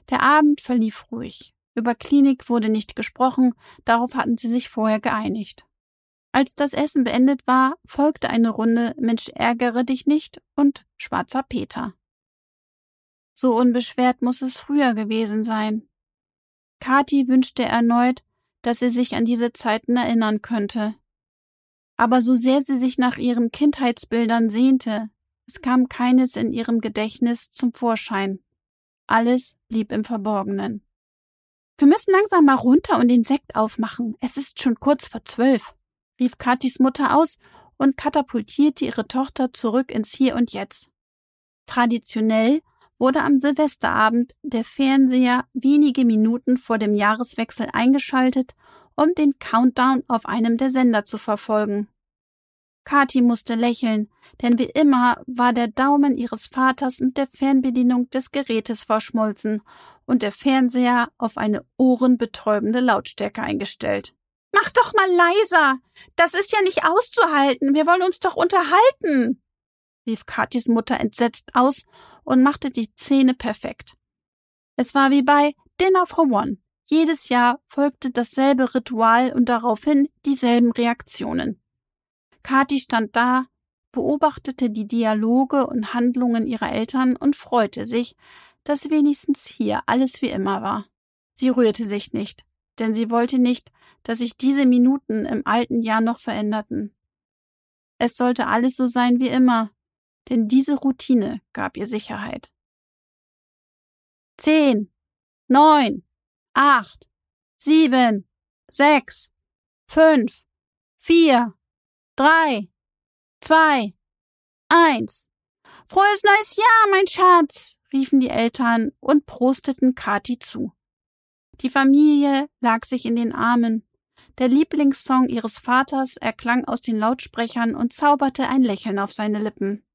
Der Abend verlief ruhig. Über Klinik wurde nicht gesprochen, darauf hatten sie sich vorher geeinigt. Als das Essen beendet war, folgte eine Runde Mensch, ärgere dich nicht und Schwarzer Peter. So unbeschwert muss es früher gewesen sein. Kathi wünschte erneut, dass sie sich an diese Zeiten erinnern könnte. Aber so sehr sie sich nach ihren Kindheitsbildern sehnte, es kam keines in ihrem Gedächtnis zum Vorschein. Alles blieb im Verborgenen. »Wir müssen langsam mal runter und den Sekt aufmachen. Es ist schon kurz vor 12«, rief Kathis Mutter aus und katapultierte ihre Tochter zurück ins Hier und Jetzt. Traditionell wurde am Silvesterabend der Fernseher wenige Minuten vor dem Jahreswechsel eingeschaltet, um den Countdown auf einem der Sender zu verfolgen. Kathi musste lächeln, denn wie immer war der Daumen ihres Vaters mit der Fernbedienung des Gerätes verschmolzen und der Fernseher auf eine ohrenbetäubende Lautstärke eingestellt. »Mach doch mal leiser! Das ist ja nicht auszuhalten! Wir wollen uns doch unterhalten!« rief Kathis Mutter entsetzt aus und machte die Szene perfekt. Es war wie bei Dinner for One. Jedes Jahr folgte dasselbe Ritual und daraufhin dieselben Reaktionen. Kathi stand da, beobachtete die Dialoge und Handlungen ihrer Eltern und freute sich, dass wenigstens hier alles wie immer war. Sie rührte sich nicht, denn sie wollte nicht, dass sich diese Minuten im alten Jahr noch veränderten. Es sollte alles so sein wie immer, denn diese Routine gab ihr Sicherheit. 10, 9, 8, 7, 6, 5, 4, 3, 2, 1. »Frohes neues Jahr, mein Schatz«, riefen die Eltern und prosteten Kathi zu. Die Familie lag sich in den Armen. Der Lieblingssong ihres Vaters erklang aus den Lautsprechern und zauberte ein Lächeln auf seine Lippen.